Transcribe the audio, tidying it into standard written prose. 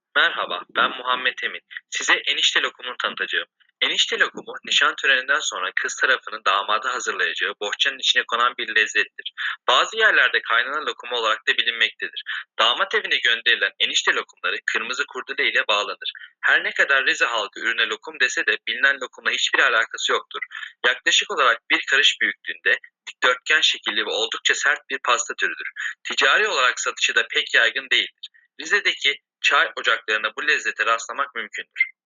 Merhaba, ben Muhammed Emin. Size enişte lokumunu tanıtacağım. Enişte lokumu, nişan töreninden sonra kız tarafının damada hazırlayacağı bohçanın içine konan bir lezzettir. Bazı yerlerde kaynana lokumu olarak da bilinmektedir. Damat evine gönderilen enişte lokumları kırmızı kurdele ile bağlanır. Her ne kadar Rize halkı ürüne lokum dese de bilinen lokumla hiçbir alakası yoktur. Yaklaşık olarak bir karış büyüklüğünde, dikdörtgen şekilli ve oldukça sert bir pasta türüdür. Ticari olarak satışı da pek yaygın değildir. Rize'deki çay ocaklarında bu lezzete rastlamak mümkündür.